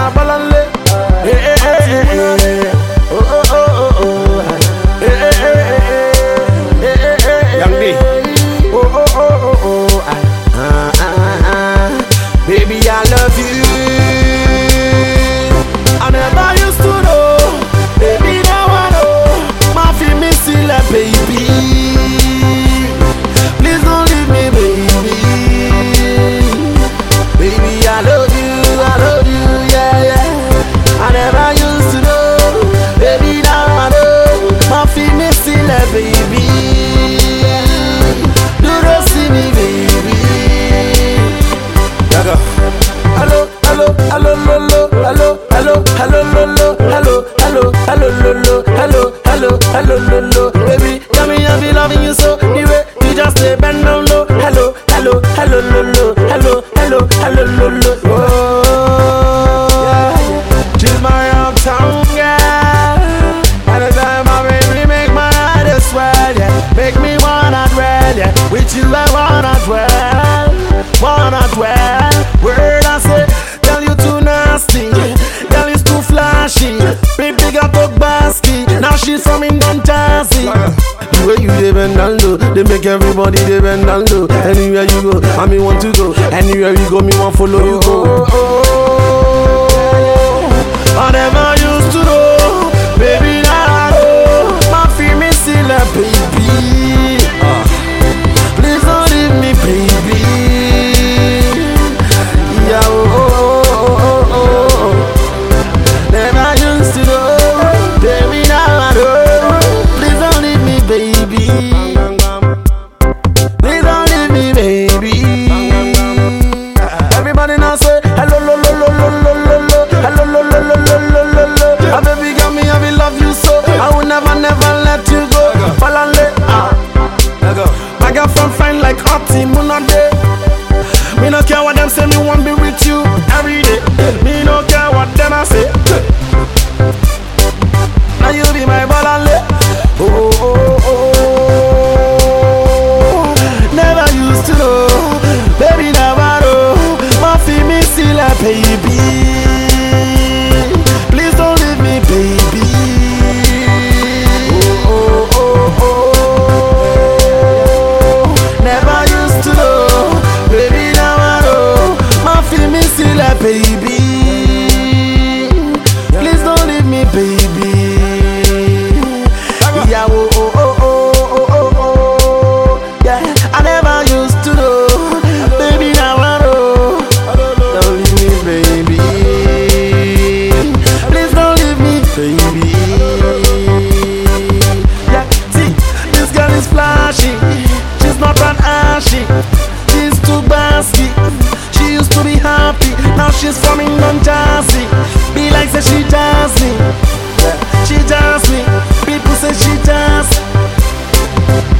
na balale. Young D. Baby, I love you. I never used to know. Baby, now I know. My feel me still a baby. Please don't leave me, baby. Baby, I love you, yeah, yeah. I never used to know. Baby, now I know. My feel me still a baby. Do not see me, baby. Hello, hello, hello, hello, hello, hello, hello, hello, hello, hello, hello, hello, hello, hello, baby, tell me I be loving you so. The way you just stay bend down low. Hello, hello, hello, hello, hello, hello, hello, hello. Oh, yeah, she's my uptown girl. At the time my baby make my heart swell, yeah. Make me wanna dwell, yeah. With you I wanna dwell, wanna dwell. Word I say, girl you too nasty, girl you too flashy. Baby got to basket, now she's from Indian Jersey. The way you dey bend down low, they make everybody dey bend down low. Anywhere you go, I me want to go. Anywhere you go, me want follow you go. I never used to know, baby now I know. My feel me still a baby. Please don't leave me, baby. Yeah, never used to know, baby now I know. Please don't leave me, baby. Please don't leave me, baby. Everybody now say hello, hello, hello, hello, hello, hello, hello, hello. Ah, baby girl, me I will love you so. I will never, never let you go. Balale, my girlfriend fine like Hottie Munade. Me no care what them say, me want be with you every day. Me no care what them I say. Now you be my balale. Oh, oh, oh, oh. Never used to know, baby never know. My feel me still a baby. Please don't leave me, baby. Oh, oh, oh, oh. Never used to know, baby now I know. My feel me still a baby. Please don't leave me, baby. Yeah, oh, oh, oh, oh, oh, oh, oh. Yeah, I never used to know, baby now I know. Don't leave me, baby. Please don't leave me, baby. Yeah, see, this girl is flashy. She's not an ashy. She's too basky. She used to be happy. Now she's from Indian Jersey. Be like say she jazz me. Yeah, she jazz me. People say she jazz.